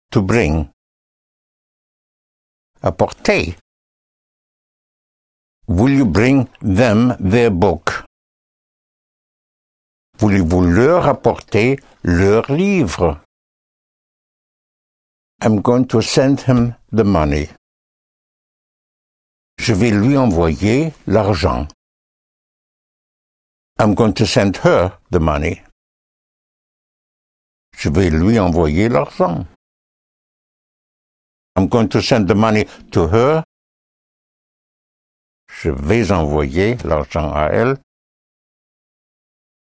To bring. Apporter. Will you bring them their book? Voulez-vous leur apporter leur livre? I'm going to send him the money. Je vais lui envoyer l'argent. I'm going to send her the money. Je vais lui envoyer l'argent. I'm going to send the money to her. Je vais envoyer l'argent à elle.